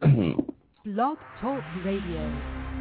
Blog Talk Radio.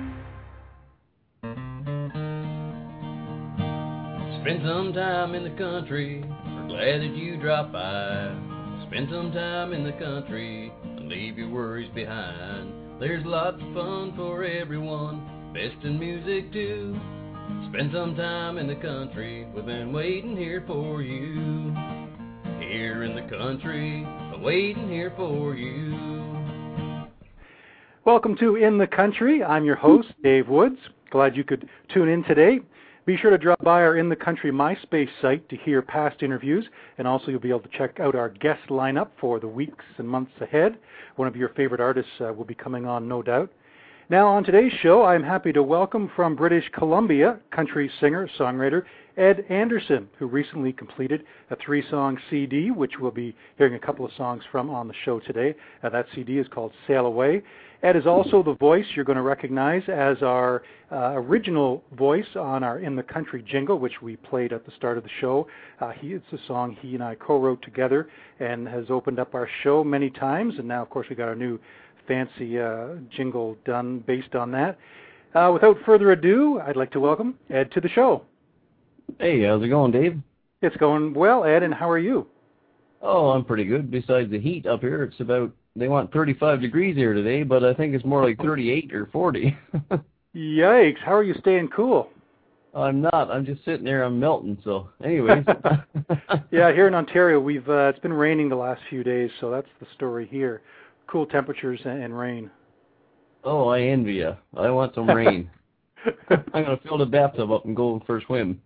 Spend some time in the country. We're glad that you dropped by. Spend some time in the country and leave your worries behind. There's lots of fun for everyone, best in music too. Spend some time in the country. We've been waiting here for you. Here in the country, waiting here for you. Welcome to In the Country. I'm your host, Dave Woods. Glad you could tune in today. Be sure to drop by our In the Country MySpace site to hear past interviews, and also you'll be able to check out our guest lineup for the weeks and months ahead. One of your favorite artists will be coming on, no doubt. Now, on today's show, I'm happy to welcome from British Columbia country singer-songwriter Ed Anderson, who recently completed a 3-song CD, which we'll be hearing a couple of songs from on the show today. That CD is called Sail Away. Ed is also the voice you're going to recognize as our original voice on our In the Country jingle, which we played at the start of the show. It's a song he and I co-wrote together and has opened up our show many times. And now, of course, we got our new fancy jingle done based on that. Without further ado, I'd like to welcome Ed to the show. Hey, how's it going, Dave? It's going well, Ed, and how are you? Oh, I'm pretty good. Besides the heat up here, it's about, they want 35 degrees here today, but I think it's more like 38 or 40. Yikes, how are you staying cool? I'm not. I'm just sitting there. I'm melting, so anyways. Yeah, here in Ontario, it's been raining the last few days, so that's the story here. Cool temperatures and rain. Oh, I envy you. I want some rain. I'm going to fill the bathtub up and go for a swim.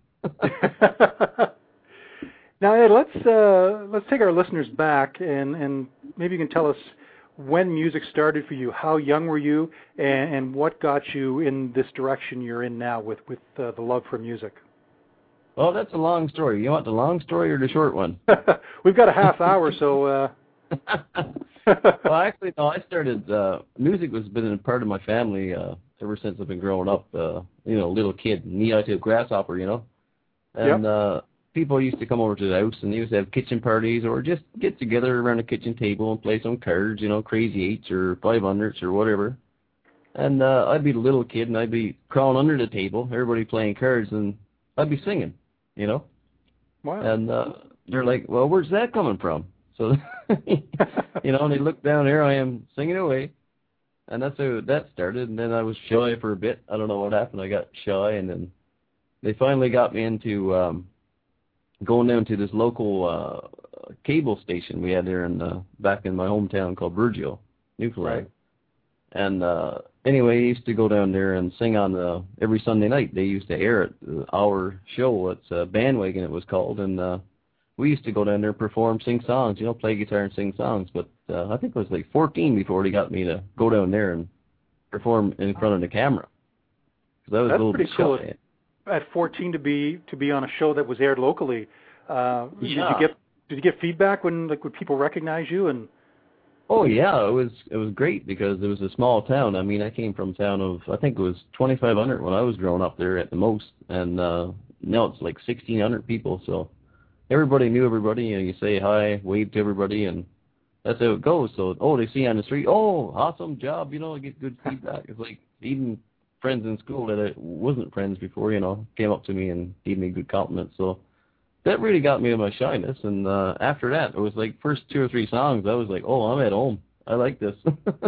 Now, Ed, let's take our listeners back, and maybe you can tell us when music started for you. How young were you, and what got you in this direction you're in now with the love for music? Well, that's a long story. You want the long story or the short one? We've got a half hour, so... Well, actually, no, I started, music has been a part of my family ever since I've been growing up, little kid, knee-high to a grasshopper, And yep. People used to come over to the house and they used to have kitchen parties or just get together around the kitchen table and play some cards, crazy 8s or 500s or whatever. And I'd be the little kid and I'd be crawling under the table, everybody playing cards, and I'd be singing, Wow. And they're like, well, where's that coming from? So, and they look down there, I am singing away. And that's how that started. And then I was shy for a bit. I don't know what happened. I got shy, and then they finally got me into going down to this local cable station we had there back in my hometown called Burgeo, Newfoundland. Right. And anyway, I used to go down there and sing on every Sunday night. They used to air it, our show. It's Bandwagon, it was called, and we used to go down there and perform, sing songs, play guitar and sing songs. But I think I was like 14 before they got me to go down there and perform in front of the camera. Because I was That's a little pretty bit cool. shy. At 14 to be on a show that was aired locally. Yeah. Did you get feedback when would people recognize you? And oh yeah, it was great because it was a small town. I mean, I came from a town of, I think it was 2,500 when I was growing up there at the most, and now it's like 1,600 people. So everybody knew everybody. You say hi, wave to everybody, and that's how it goes. So they see you on the street, awesome job, get good feedback. It's like even friends in school that I wasn't friends before, came up to me and gave me good compliments. So that really got me to my shyness. And after that, it was like first 2 or 3 songs, I was like, I'm at home. I like this.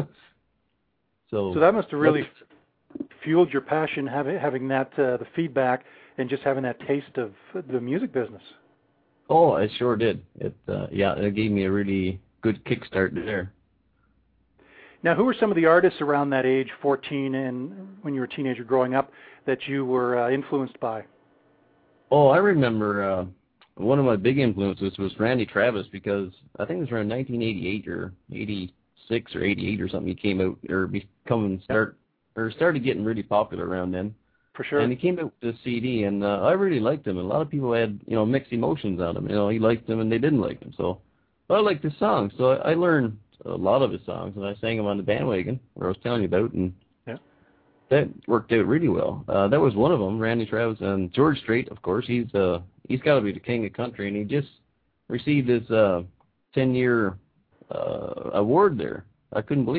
So that must have really fueled your passion, having that the feedback and just having that taste of the music business. Oh, it sure did. It gave me a really good kickstart there. Now, who were some of the artists around that age, 14, and when you were a teenager growing up, that you were influenced by? Oh, I remember one of my big influences was Randy Travis, because I think it was around 1988 or 86 or 88 or something. He came out started getting really popular around then. For sure. And he came out with a CD, and I really liked him. And a lot of people had mixed emotions on him. He liked him and they didn't like him. So I liked his songs. So I learned a lot of his songs, and I sang them on the Bandwagon, where I was telling you about, and that worked out really well. That was one of them, Randy Travis. And George Strait, of course, he's got to be the king of country, and he just received his 10-year award there. I couldn't believe it.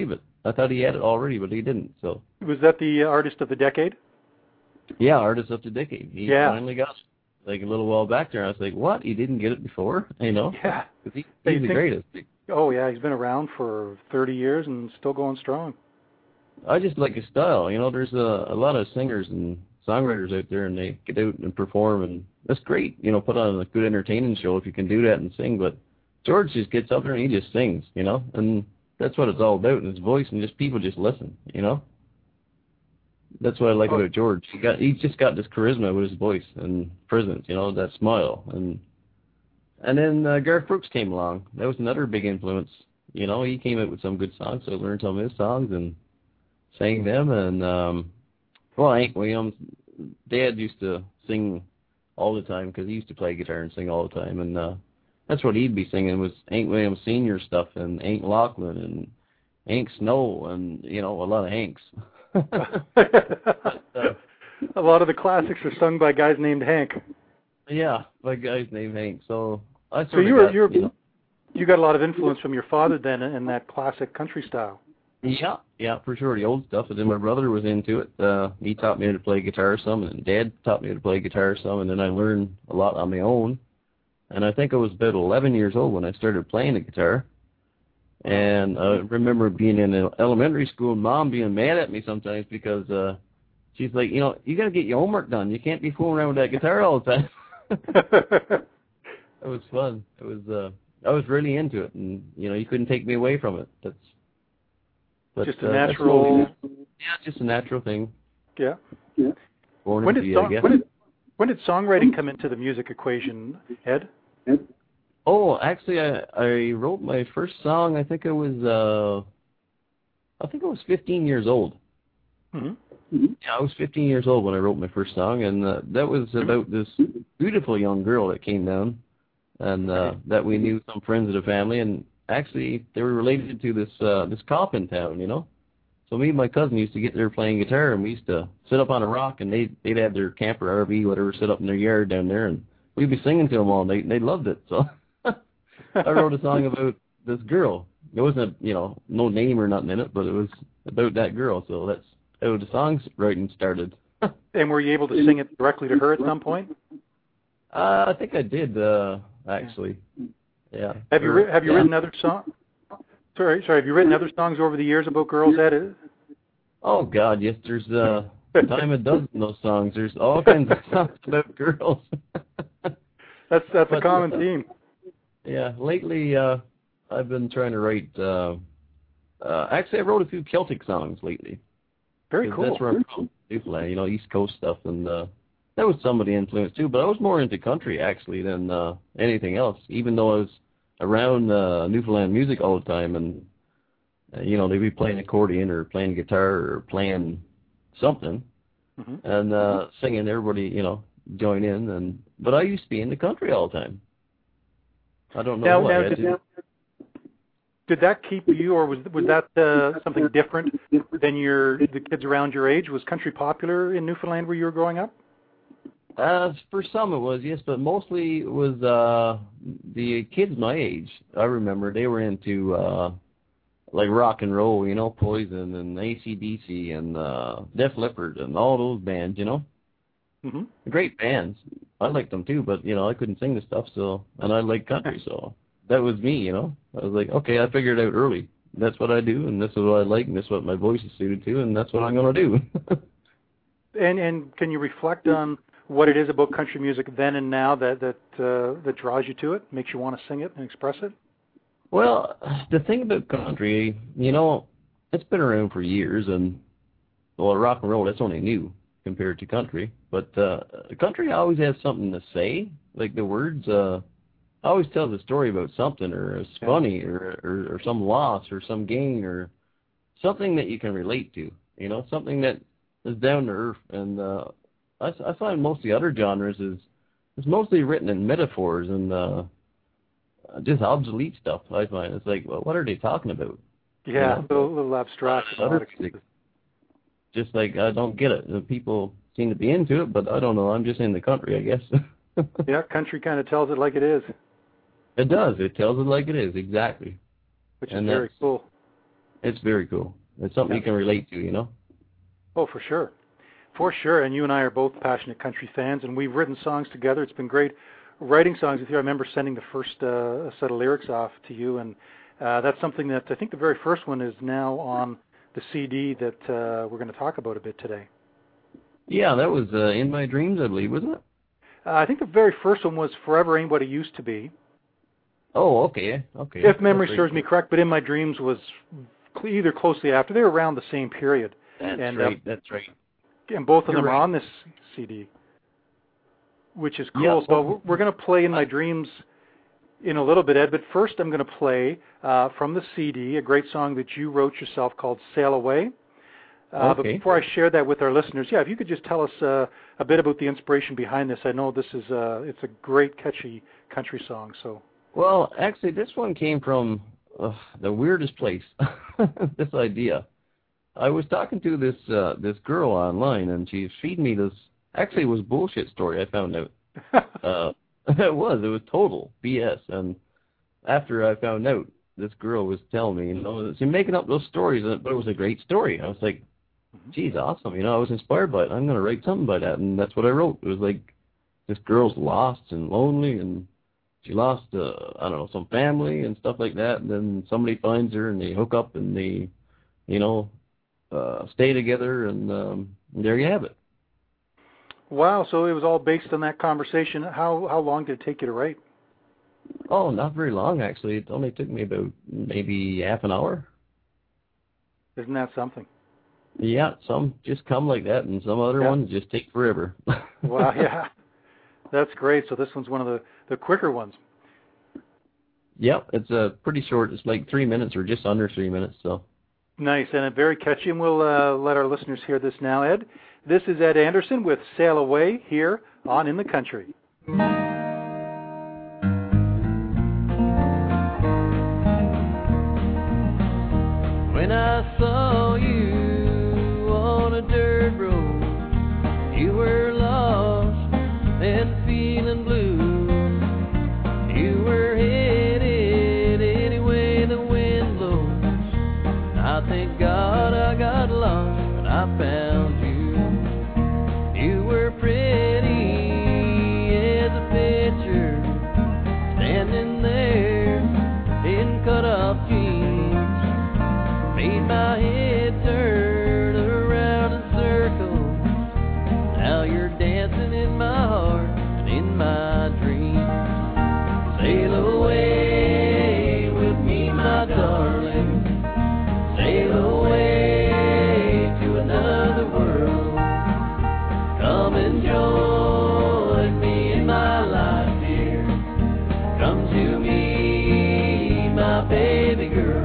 I thought he had it already, but he didn't. So Was that the artist of the decade? yeah, artist of the decade. He Yeah. finally got it, like a little while back there. I was like, what? He didn't get it before? You know? Yeah. 'Cause he's You the think- greatest. Oh, yeah, he's been around for 30 years and still going strong. I just like his style. You know, there's a lot of singers and songwriters out there, and they get out and perform, and that's great. You know, put on a good entertaining show if you can do that and sing. But George just gets up there and he just sings, you know, and that's what it's all about. And his voice, and just people just listen, you know. That's what I like about George. He just got this charisma with his voice and presence, you know, that smile. And then Garth Brooks came along. That was another big influence. You know, he came out with some good songs, so I learned some of his songs and sang them. And well, Hank Williams, Dad used to sing all the time because he used to play guitar and sing all the time. And that's what he'd be singing was Hank Williams Sr. stuff and Hank Lachlan and Hank Snow and, you know, a lot of Hanks. A lot of the classics are sung by guys named Hank. Yeah, by guys named Hank. So I So sort you of were, got, you got a lot of influence from your father then in that classic country style. Yeah, for sure, the old stuff. And then my brother was into it. He taught me how to play guitar some, and Dad taught me how to play guitar some, and then I learned a lot on my own. And I think I was about 11 years old when I started playing the guitar. And I remember being in elementary school and Mom being mad at me sometimes because she's like, you know, you got to get your homework done. You can't be fooling around with that guitar all the time. It was fun. It was I was really into it, and you know, you couldn't take me away from it. But just a natural. Just a natural thing. Yeah. Born When into did, you, I guess. when did songwriting come into the music equation, Ed? Oh, actually, I wrote my first song. I think I was 15 years old. Mm-hmm. Yeah, I was 15 years old when I wrote my first song, and that was about this beautiful young girl that came down, and that we knew some friends of the family, and actually they were related to this cop in town, you know. So me and my cousin used to get there playing guitar, and we used to sit up on a rock, and they'd have their camper RV, whatever, sit up in their yard down there, and we'd be singing to them all night, and they loved it. So I wrote a song about this girl. There wasn't, you know, no name or nothing in it, but it was about that girl. So that's how the song's writing started. And were you able to sing it directly to her at some point? I think I did, actually. Yeah. Have you written other songs? Sorry. Have you written other songs over the years about girls, Ed? Oh God, yes. There's a dime a dozen of those songs. There's all kinds of songs about girls. That's a common theme. Yeah. Lately, I've been trying to write. Actually, I wrote a few Celtic songs lately. Very cool. That's where I'm from, Newfoundland, you know, East Coast stuff, and that was some of the influence too. But I was more into country actually than anything else. Even though I was around Newfoundland music all the time, and you know, they'd be playing accordion or playing guitar or playing something, and singing. Everybody, you know, join in. But I used to be in the country all the time. I don't know why. Did that keep you, or was that something different than the kids around your age? Was country popular in Newfoundland where you were growing up? For some it was, yes, but mostly it was the kids my age. I remember they were into like rock and roll, you know, Poison and AC/DC and Def Leppard and all those bands, you know. Mm-hmm. Great bands. I liked them too, but you know, I couldn't sing the stuff, so, and I liked country, so that was me, you know. I was like, okay, I figured it out early. That's what I do, and this is what I like, and this is what my voice is suited to, and that's what I'm going to do. And can you reflect on what it is about country music then and now that draws you to it, makes you want to sing it and express it? Well, the thing about country, you know, it's been around for years, and well, rock and roll, that's only new compared to country. But country always has something to say, like the words. Always tells a story about something, or it's funny, or some loss, or some gain, or something that you can relate to. You know, something that is down to earth. And I find most of the other genres is mostly written in metaphors and just obsolete stuff. I find it's like, well, what are they talking about? Yeah, you know? a little abstract. Just like I don't get it. The people seem to be into it, but I don't know. I'm just in the country, I guess. Yeah, country kind of tells it like it is. It does. It tells it like it is, exactly. Which is very cool. It's very cool. It's something you can relate to, you know? Oh, for sure. For sure. And you and I are both passionate country fans, and we've written songs together. It's been great writing songs with you. I remember sending the first set of lyrics off to you, and that's something that I think the very first one is now on the CD that we're going to talk about a bit today. Yeah, that was In My Dreams, I believe, wasn't it? I think the very first one was Forever Ain't What It Used to Be. Oh, okay. If memory serves me correct, but In My Dreams was either closely after. They were around the same period. That's right. And both of them You're are right. on this CD, which is cool. Yeah, So we're going to play In My Dreams in a little bit, Ed, but first I'm going to play from the CD a great song that you wrote yourself called Sail Away. But before I share that with our listeners, if you could just tell us a bit about the inspiration behind this. I know this is it's a great, catchy country song. So. Well, actually, this one came from the weirdest place, this idea. I was talking to this girl online, and she's feeding me this, actually it was bullshit story I found out. It was total BS. And after I found out, this girl was telling me, she's making up those stories, but it was a great story. I was like, geez, awesome. I was inspired by it. I'm going to write something by that. And that's what I wrote. It was like, this girl's lost and lonely, and she lost, some family and stuff like that. And then somebody finds her, and they hook up, and they, stay together, and there you have it. Wow, so it was all based on that conversation. How long did it take you to write? Oh, not very long, actually. It only took me about maybe half an hour. Isn't that something? Yeah, some just come like that, and some other ones just take forever. Wow, yeah. That's great. So this one's one of the quicker ones. Yep, it's pretty short. It's like 3 minutes or just under 3 minutes. So nice, and very catchy, and we'll let our listeners hear this now, Ed. This is Ed Anderson with Sail Away here on In the Country. When I saw you on a dirt road, you were lost and feeling blue. You were headed any way the wind blows. I thank God I got lost when I found you. You were pretty as a picture, standing there in cut-off jeans. Made my head turn around in circles. Now you're dancing in my heart and in my dreams. Sail away with me, my darling. Sail away to another world. Come and join me in my life, dear. Come to me, my baby girl.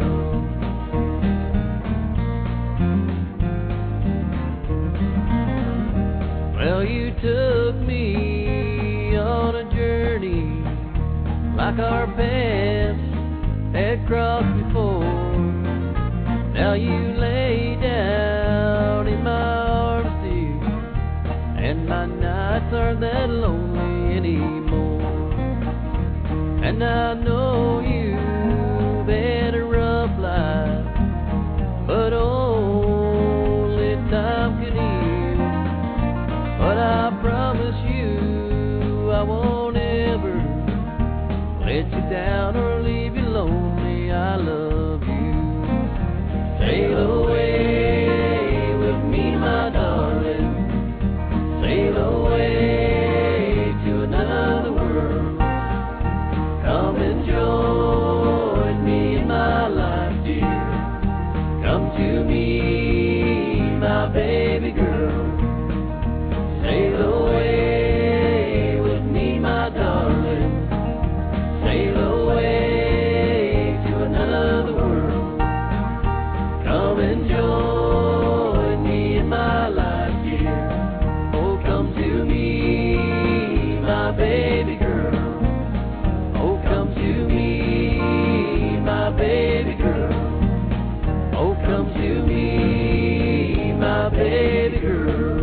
Well, you took me on a journey like our paths had crossed before. Now you lay down in my arms, dear, and my nights aren't that lonely anymore. And I know you've had a rough life, but only time can heal. But I promise you I won't ever let you down or leave you lonely. I love you. Sail away with me, my darling. Sail away to another world. Come and join me in my life, dear. Come to me, my baby girl. Sail away with me, my darling. Sail away to another world. Come and join me in my life, dear. Oh, come to me, my baby girl. Oh, come to me, my baby girl. Oh, come to me, my baby girl.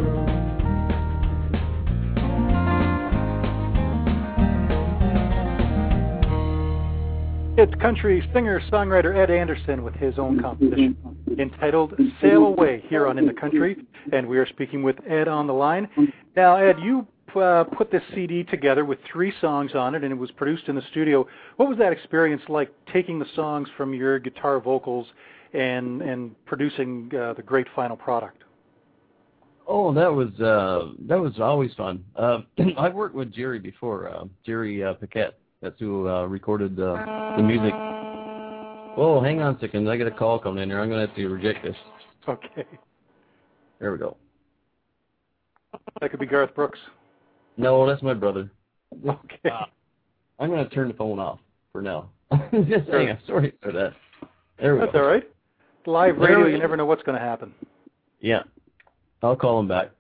It's country singer-songwriter Ed Anderson with his own composition, entitled Sail Away here on In the Country, and we are speaking with Ed on the line. Now, Ed, you put this CD together with 3 songs on it, and it was produced in the studio. What was that experience like, taking the songs from your guitar vocals and producing the great final product? Oh, that was always fun. I've worked with Jerry before, Jerry Paquette. That's who recorded the music. Oh, hang on a second. I got a call coming in here. I'm going to have to reject this. Okay. There we go. That could be Garth Brooks. No, that's my brother. Okay. I'm going to turn the phone off for now. Just saying, I'm sorry for that. There we go. That's all right. Live radio, you never know what's going to happen. Yeah. I'll call him back.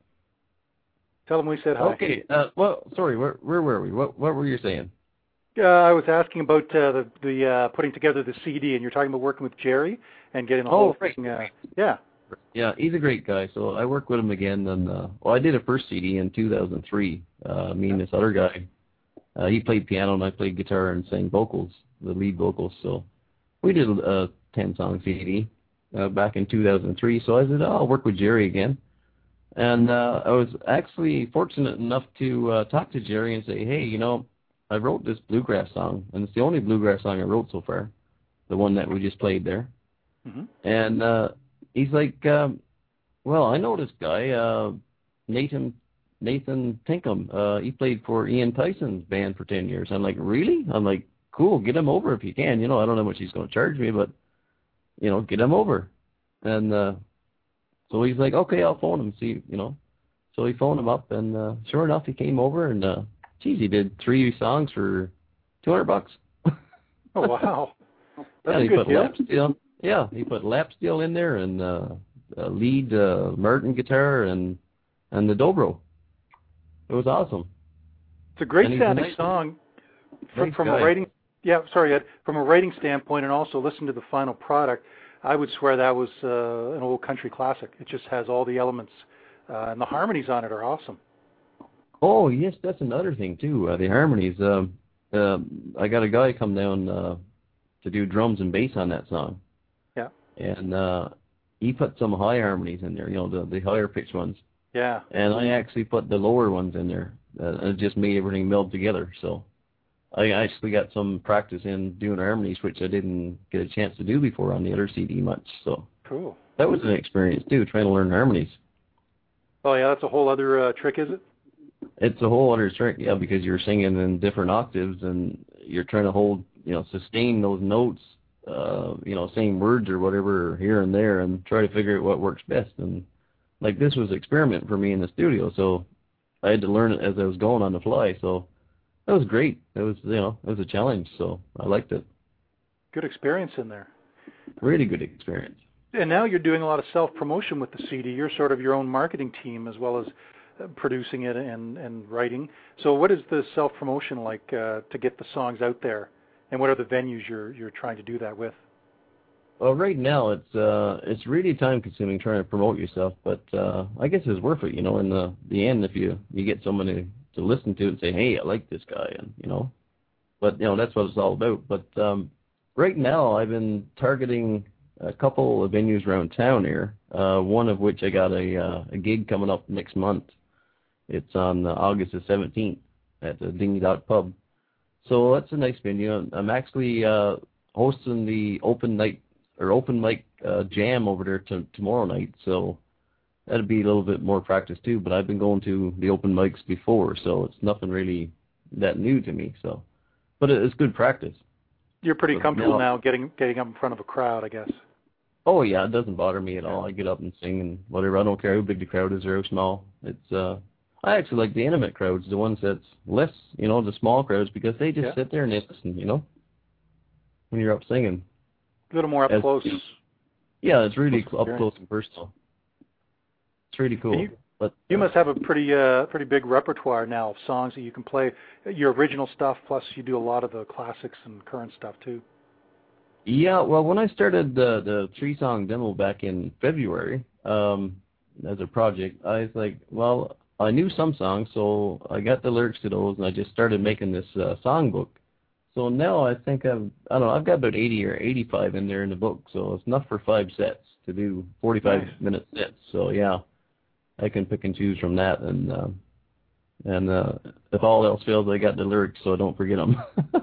Tell him we said hi. Okay. Well, sorry, where were we? What were you saying? I was asking about the putting together the CD, and you're talking about working with Jerry and getting the whole thing. Yeah. Yeah, he's a great guy. So I worked with him again, and I did a first CD in 2003. Me and this other guy. He played piano, and I played guitar and sang vocals, the lead vocals. So we did a 10-song CD back in 2003. So I said, I'll work with Jerry again. And I was actually fortunate enough to talk to Jerry and say, hey, I wrote this bluegrass song, and it's the only bluegrass song I wrote so far, the one that we just played there. Mm-hmm. And he's like, well, I know this guy, Nathan Tinkham. He played for Ian Tyson's band for 10 years. I'm like, really? I'm like, cool, get him over if you can. I don't know how much he's going to charge me, but, get him over. And so he's like, okay, I'll phone him, see, So he phoned him up, and sure enough, he came over, and he did 3 songs for $200. Oh, wow. That's a good deal. Lap steel. Yeah, he put lap steel in there, and lead Martin guitar, and the dobro. It was awesome. It's a great sounding song from a writing. Yeah, sorry, Ed. From a writing standpoint, and also listen to the final product, I would swear that was an old country classic. It just has all the elements, and the harmonies on it are awesome. Oh, yes, that's another thing, too, the harmonies. I got a guy come down to do drums and bass on that song. Yeah. And he put some high harmonies in there, the higher pitched ones. Yeah. And I actually put the lower ones in there. And it just made everything meld together. So I actually got some practice in doing harmonies, which I didn't get a chance to do before on the other CD much. So cool. That was an experience, too, trying to learn harmonies. Oh, yeah, that's a whole other trick, is it? It's a whole other trick, yeah, because you're singing in different octaves, and you're trying to hold, sustain those notes, saying words or whatever here and there, and try to figure out what works best. And like this was an experiment for me in the studio, so I had to learn it as I was going on the fly. So that was great. It was, it was a challenge, so I liked it. Good experience in there. Really good experience. And now you're doing a lot of self-promotion with the CD. You're sort of your own marketing team as well as producing it and writing. So what is the self-promotion like to get the songs out there? And what are the venues you're trying to do that with? Well, right now it's really time-consuming trying to promote yourself, but I guess it's worth it, in the end if you get someone to listen to it and say, hey, I like this guy, and but that's what it's all about. But right now I've been targeting a couple of venues around town here, one of which I got a gig coming up next month. It's on August the 17th at the Dingy Dock Pub. So that's a nice venue. I'm actually hosting the open mic jam over there tomorrow night. So that'll be a little bit more practice too. But I've been going to the open mics before, so it's nothing really that new to me. So, but it's good practice. You're pretty comfortable now getting up in front of a crowd, I guess. Oh yeah, it doesn't bother me at all. I get up and sing and whatever. I don't care how big the crowd is or how small. It's I actually like the intimate crowds, the ones that's less, the small crowds, because they just sit there and they listen, when you're up singing. A little more up close. Yeah, it's really up close and personal. It's really cool. You must have a pretty big repertoire now of songs that you can play. Your original stuff, plus you do a lot of the classics and current stuff too. Yeah, well, when I started the 3-song demo back in February as a project, I was like, well, I knew some songs, so I got the lyrics to those, and I just started making this songbook. So now I think I've got about 80 or 85 in there in the book, so it's enough for 5 sets. to do 45-minute sets. So yeah, I can pick and choose from that, and if all else fails, I got the lyrics, so I don't forget them.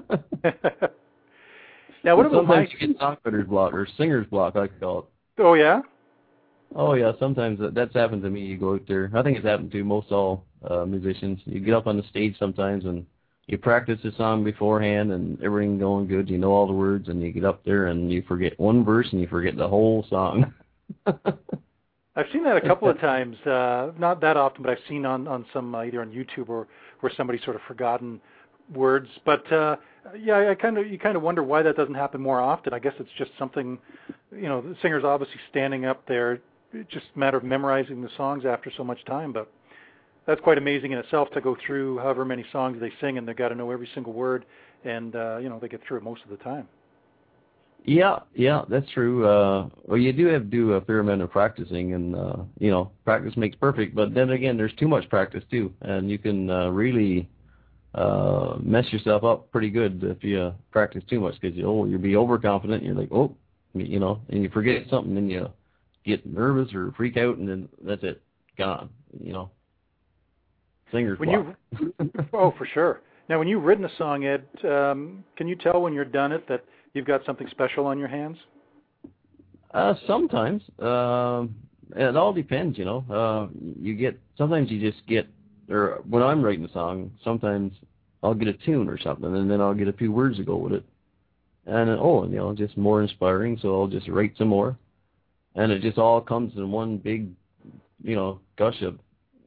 Now, what about sometimes you get songwriter's block or singer's block, I call it. Oh yeah. Oh yeah, sometimes that's happened to me. You go out there. I think it's happened to most all musicians. You get up on the stage sometimes and you practice the song beforehand and everything going good. You know all the words, and you get up there and you forget one verse and you forget the whole song. I've seen that a couple of times. Not that often, but I've seen on some either on YouTube or where somebody's sort of forgotten words. But yeah, you kind of wonder why that doesn't happen more often. I guess it's just something, the singer's obviously standing up there. It's just a matter of memorizing the songs after so much time. But that's quite amazing in itself to go through however many songs they sing, and they've got to know every single word, and they get through it most of the time. Yeah, that's true. Well, you do have to do a fair amount of practicing, and practice makes perfect. But then again, there's too much practice too, and you can really mess yourself up pretty good if you practice too much, because you'll be overconfident. And you're like, and you forget something, and you get nervous or freak out, and then that's it, gone. Singer's block. Oh, for sure. Now, when you've written a song, Ed, can you tell when you're done it that you've got something special on your hands? Sometimes. It all depends, sometimes you just get, or when I'm writing a song, sometimes I'll get a tune or something, and then I'll get a few words to go with it. And, just more inspiring, so I'll just write some more. And it just all comes in one big, gush of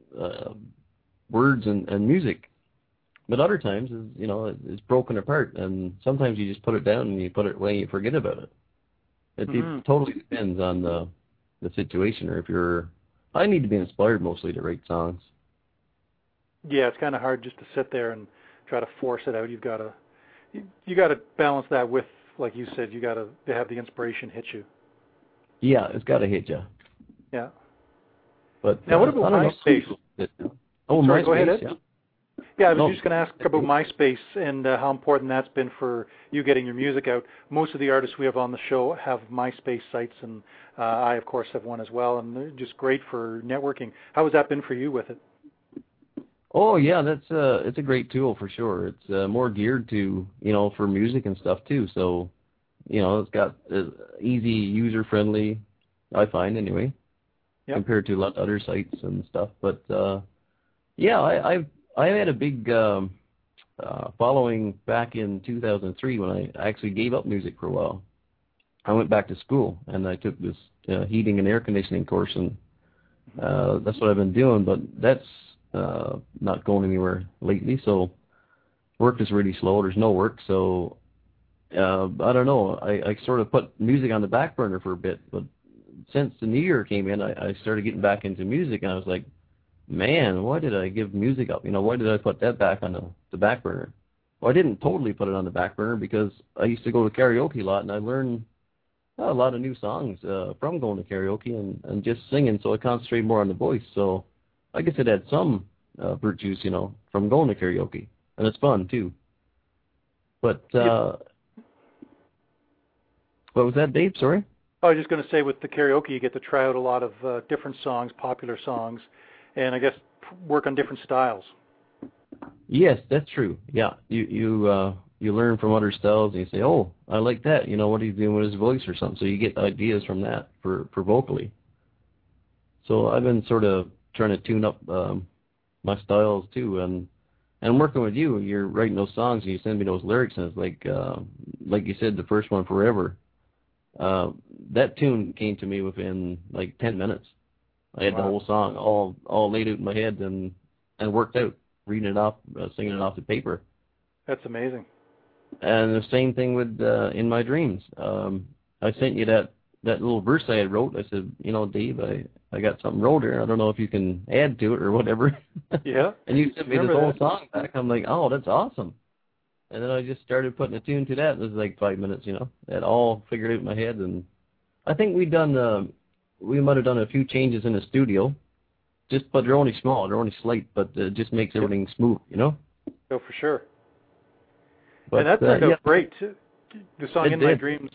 words and music. But other times, it's broken apart, and sometimes you just put it down and you put it away and you forget about it. It totally depends on the situation, or I need to be inspired mostly to write songs. Yeah, it's kind of hard just to sit there and try to force it out. You got to balance that with, like you said, you got to have the inspiration hit you. Yeah, it's got to hit you. Yeah. But now, what about MySpace? MySpace, go ahead, Ed. Yeah. Yeah, I was just going to ask about MySpace and how important that's been for you getting your music out. Most of the artists we have on the show have MySpace sites, and I, of course, have one as well, and they're just great for networking. How has that been for you with it? Oh, yeah, it's a great tool for sure. It's more geared to, for music and stuff too. So, it's got easy, user-friendly, I find anyway, compared to a lot of other sites and stuff. But, I had a big following back in 2003 when I actually gave up music for a while. I went back to school, and I took this heating and air conditioning course, and that's what I've been doing, but that's not going anywhere lately, so work is really slow. There's no work, so I don't know. I sort of put music on the back burner for a bit, but since the new year came in, I started getting back into music, and I was like, man, why did I give music up? Why did I put that back on the back burner? Well, I didn't totally put it on the back burner, because I used to go to karaoke a lot, and I learned a lot of new songs from going to karaoke and just singing, so I concentrated more on the voice. So I guess it had some virtues, from going to karaoke, and it's fun too. But what was that, Dave? Sorry? I was just going to say, with the karaoke, you get to try out a lot of different songs, popular songs, and I guess work on different styles. Yes, that's true. Yeah, you learn from other styles, and you say, oh, I like that. What he's doing with his voice or something. So you get ideas from that for vocally. So I've been sort of trying to tune up my styles too, and working with you. You're writing those songs, and you send me those lyrics, and it's like you said, the first one, Forever. That tune came to me within like 10 minutes. I had the whole song all laid out in my head and worked out, reading it off, singing it off the paper. That's amazing. And the same thing with In My Dreams. I sent you that little verse I had wrote. I said, Dave, I got something wrote here. I don't know if you can add to it or whatever. Yeah. And you sent me this whole song back. I'm like, oh, that's awesome. And then I just started putting a tune to that. It was like 5 minutes, That all figured out in my head. And I think we might have done a few changes in the studio, but they're only small, they're only slight, but it just makes everything smooth, Oh, for sure. But, and that turned out great. The song In My Dreams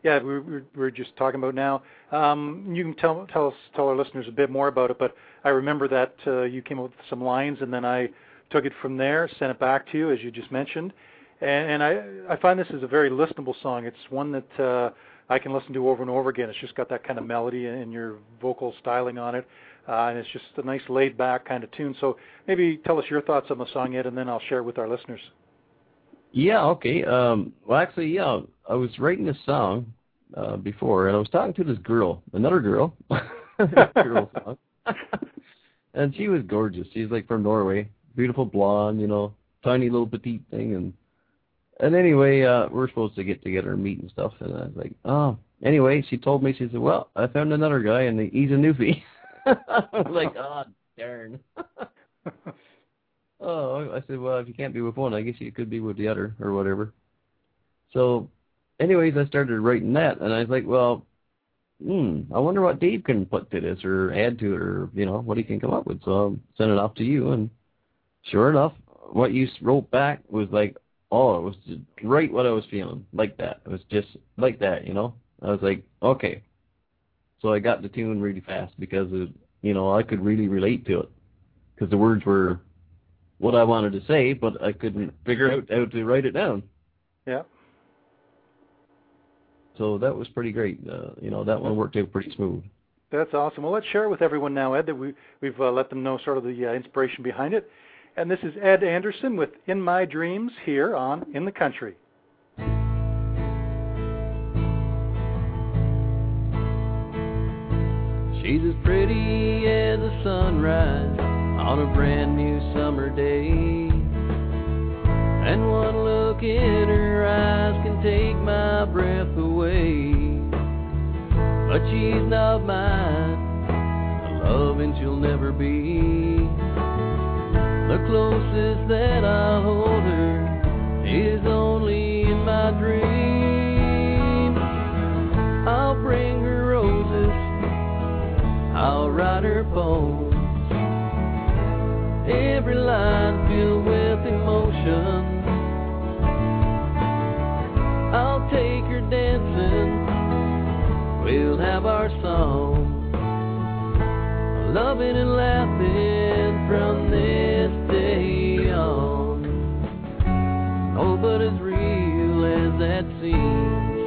Yeah, we're just talking about now. You can tell our listeners a bit more about it, but I remember that you came up with some lines, and then I took it from there, sent it back to you, as you just mentioned. And I find this is a very listenable song. It's one that I can listen to over and over again. It's just got that kind of melody and your vocal styling on it, and it's just a nice laid-back kind of tune. So maybe tell us your thoughts on the song, Ed, and then I'll share it with our listeners. Yeah, okay. Well, actually, yeah, I was writing this song before, and I was talking to this girl, another girl, girl song. And she was gorgeous. She's like from Norway, beautiful blonde, tiny little petite thing. And anyway, we're supposed to get together and meet and stuff. And I was like, oh. Anyway, she told me, she said, well, I found another guy, and he's a newfie. I was like, oh, darn. Oh, I said, well, if you can't be with one, I guess you could be with the other or whatever. So, anyways, I started writing that, and I was like, well, I wonder what Dave can put to this or add to it or, what he can come up with. So I sent it off to you, and sure enough, what you wrote back was like, oh, it was just right what I was feeling, like that. It was just like that, I was like, okay. So I got the tune really fast because, I could really relate to it because the words were what I wanted to say, but I couldn't figure out how to write it down. Yeah. So that was pretty great. That one worked out pretty smooth. That's awesome. Well, let's share it with everyone now, Ed, that we've let them know sort of the inspiration behind it. And this is Ed Anderson with In My Dreams here on In the Country. She's as pretty as a sunrise on a brand new summer day, and one look in her eyes can take my breath away. But she's not mine, a loving she'll never be. The closest that I'll hold her is only in my dreams. I'll bring her roses, I'll write her poems, every line filled with emotion. I'll take her dancing, we'll have our song, loving and laughing from this day on. Oh, but as real as that seems,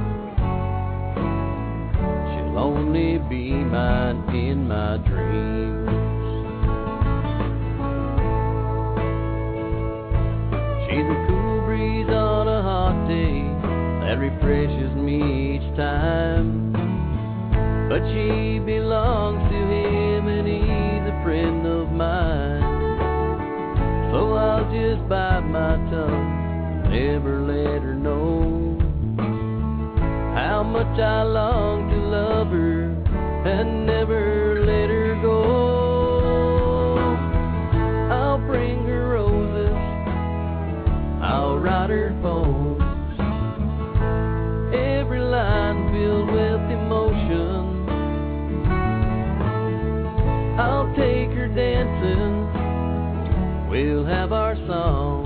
she'll only be mine in my dreams. She's a cool breeze on a hot day that refreshes me each time, but she belongs to him and he's a friend of mine. So I'll just bite my tongue, never let her know how much I long to love her and never let her go. I'll bring her roses, I'll write her poems, every line filled with emotion. I'll take her dancing, we'll have our song,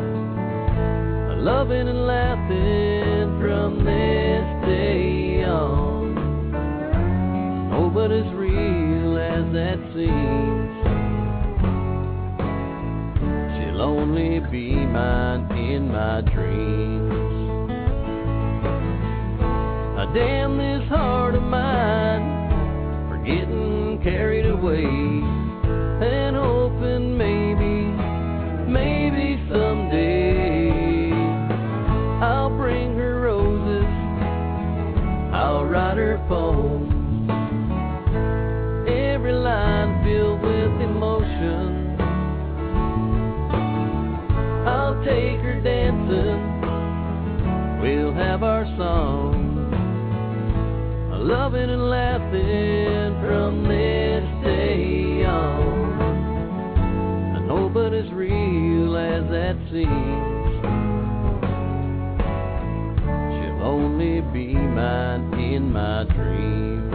loving and laughing from this day on. Oh, but as real as that seems, she'll only be mine in my dreams. Damn this heart of mine for getting carried away and hoping maybe someday I'll bring her roses, I'll write her poems, every line filled with emotion. I'll take her dancing, we'll have our song, loving and laughing from this day on. I know, but as real as that seems, she'll only be mine in my dreams.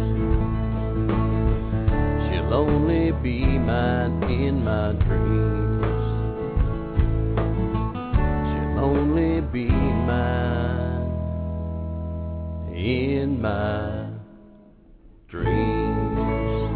She'll only be mine in my dreams. She'll only be mine my dreams.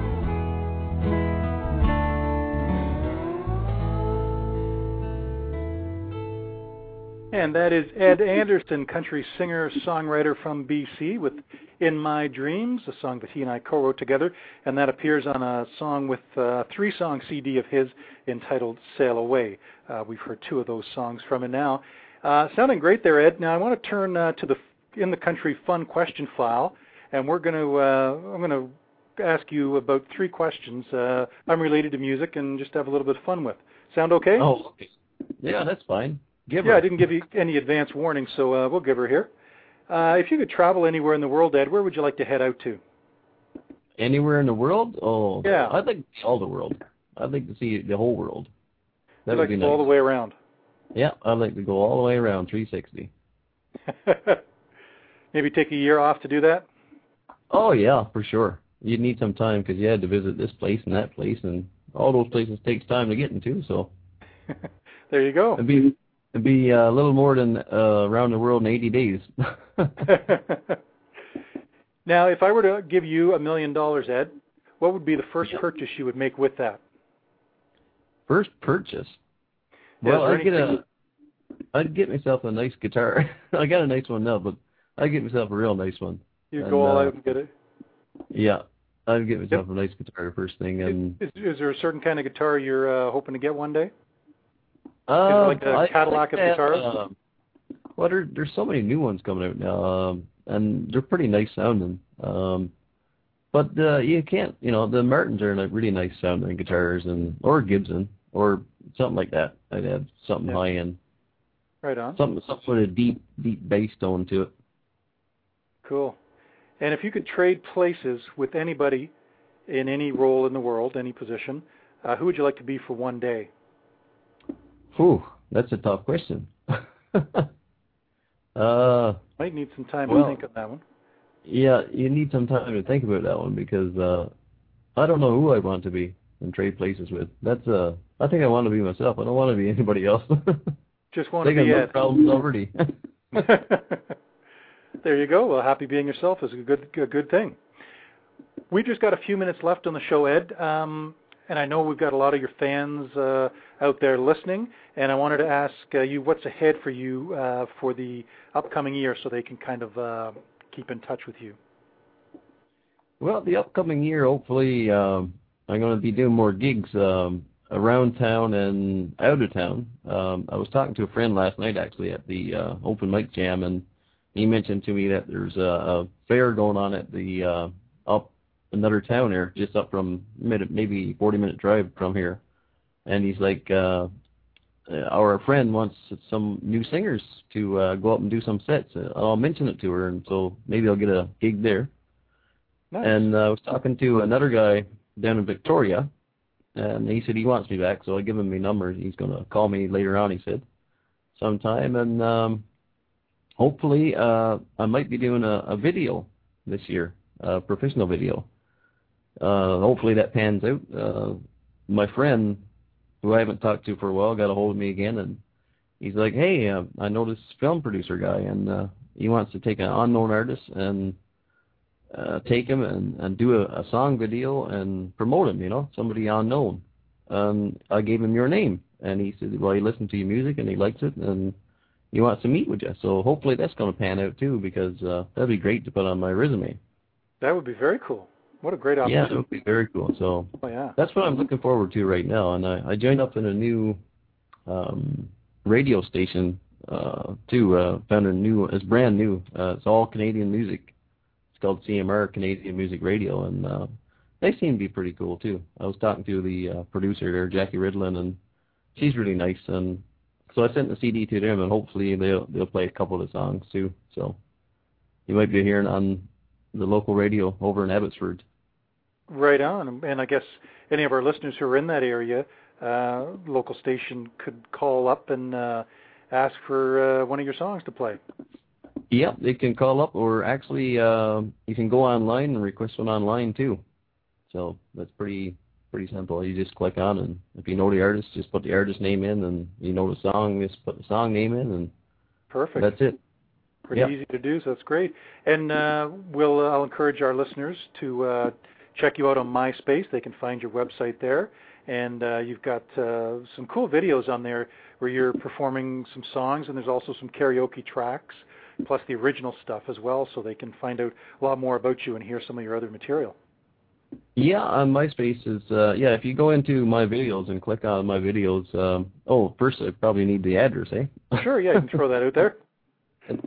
And that is Ed Anderson, country singer, songwriter from BC, with In My Dreams, a song that he and I co-wrote together, and that appears on a song with a 3-song CD of his entitled Sail Away. We've heard 2 of those songs from it now. Sounding great there, Ed. Now I want to turn to the In the Country fun question file, and I'm going to ask you about 3 questions unrelated to music and just have a little bit of fun with. Sound okay? Oh, okay. Yeah, that's fine. Give her. Yeah, I didn't give you any advance warning, so we'll give her here. If you could travel anywhere in the world, Ed, where would you like to head out to? Anywhere in the world? Oh, yeah. I'd like to see all the world. I'd like to see the whole world. That You'd would like be to nice. go all the way around? Yeah, I'd like to go all the way around 360. Maybe take a year off to do that? Oh, yeah, for sure. You'd need some time because you had to visit this place and that place, and all those places takes time to get into, so. There you go. It'd be a little more than around the world in 80 days. Now, if I were to give you $1 million, Ed, what would be the first purchase you would make with that? First purchase? Yeah, well, I'd get myself a nice guitar. I got a nice one now, but I'd get myself a real nice one. You'd go all out and get it? Yeah, I'd get myself a nice guitar first thing. And is there a certain kind of guitar you're hoping to get one day? Is it like a Cadillac of guitars? Well, there's so many new ones coming out now, and they're pretty nice sounding. But you can't, the Martins are like really nice sounding guitars, or Gibson, or something like that. I'd have something high end. Right on. Something with a deep bass tone to it. Cool. And if you could trade places with anybody in any role in the world, any position, who would you like to be for one day? Whew, that's a tough question. Might need some time to think of that one. Yeah, you need some time to think about that one because I don't know who I want to be and trade places with. I think I want to be myself. I don't want to be anybody else. Just want to be Ed. I got problems already. There you go. Well, happy being yourself is a good thing. We just got a few minutes left on the show, Ed. And I know we've got a lot of your fans out there listening, and I wanted to ask you what's ahead for you for the upcoming year so they can kind of keep in touch with you. Well, the upcoming year, hopefully, I'm going to be doing more gigs around town and out of town. I was talking to a friend last night, actually, at the open mic jam, and he mentioned to me that there's a fair going on at the up another town here, just up from maybe 40-minute drive from here. And he's like, our friend wants some new singers to go up and do some sets. I'll mention it to her, and so maybe I'll get a gig there. Nice. And I was talking to another guy down in Victoria, and he said he wants me back, so I give him my number. He's going to call me later on, he said, sometime. And hopefully I might be doing a video this year, a professional video. Hopefully that pans out. My friend, who I haven't talked to for a while, got a hold of me again, and he's like, hey, I know this film producer guy, and he wants to take an unknown artist and take him and do a song video and promote him, somebody unknown. I gave him your name, and he said, well, he listened to your music, and he likes it, and he wants to meet with you. So hopefully that's going to pan out, too, because that'd be great to put on my resume. That would be very cool. What a great opportunity. Yeah, it would be very cool. So that's what I'm looking forward to right now. And I joined up in a new radio station, too. Found it's brand new. It's all Canadian music. It's called CMR, Canadian Music Radio. And they seem to be pretty cool, too. I was talking to the producer there, Jackie Ridlin, and she's really nice. And so I sent the CD to them, and hopefully they'll play a couple of the songs, too. So you might be hearing on the local radio over in Abbotsford. Right on. And I guess any of our listeners who are in that area, local station could call up and ask for one of your songs to play. Yeah, they can call up, or actually you can go online and request one online too. So that's pretty simple. You just click on, and if you know the artist, just put the artist name in, and you know the song, just put the song name in, and perfect. That's it. Pretty easy to do, so that's great. And I'll encourage our listeners to check you out on MySpace. They can find your website there. And you've got some cool videos on there where you're performing some songs, and there's also some karaoke tracks, plus the original stuff as well, so they can find out a lot more about you and hear some of your other material. Yeah, on MySpace is, if you go into my videos and click on my videos, first I probably need the address, eh? Sure, yeah, you can throw that out there. It's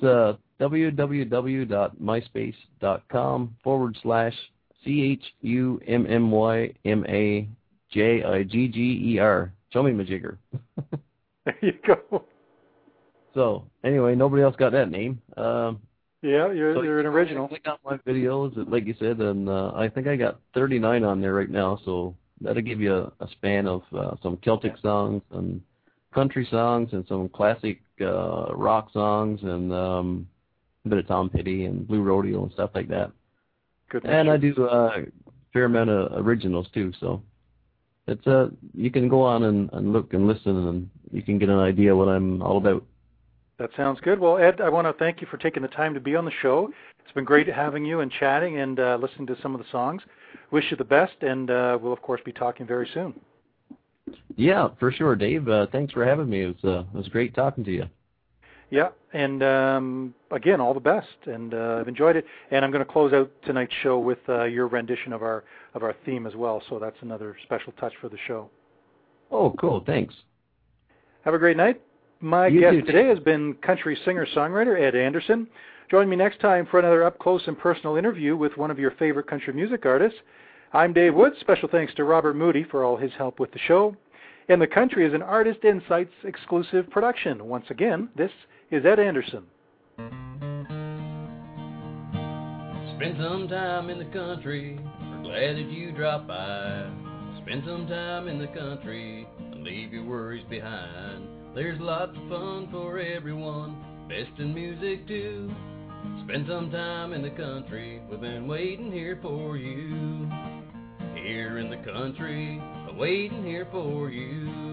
www.myspace.com/CHUMMYMAJIGGER. Show me Majigger. There you go. So, anyway, nobody else got that name. You're an original. Click on my videos, like you said, and I think I got 39 on there right now, so that'll give you a span of some Celtic songs and country songs and some classic rock songs and a bit of Tom Petty and Blue Rodeo and stuff like that. Good. And I do a fair amount of originals too, so it's you can go on and look and listen, and you can get an idea what I'm all about. That sounds good. Well, Ed, I want to thank you for taking the time to be on the show. It's been great having you and chatting and listening to some of the songs. Wish you the best, and we'll, of course, be talking very soon. Yeah, for sure, Dave. Thanks for having me. It was great talking to you. Yeah, and again, all the best, and I've enjoyed it. And I'm going to close out tonight's show with your rendition of our theme as well, so that's another special touch for the show. Oh, cool. Thanks. Have a great night. My guest today has been country singer-songwriter Ed Anderson. Join me next time for another up-close and personal interview with one of your favorite country music artists. I'm Dave Woods. Special thanks to Robert Moody for all his help with the show. In the Country is an Artist Insights exclusive production. Once again, this is Ed Anderson. Spend some time in the country. We're glad that you dropped by. Spend some time in the country and leave your worries behind. There's lots of fun for everyone, best in music too. Spend some time in the country, we've been waiting here for you. Here in the country, waiting here for you.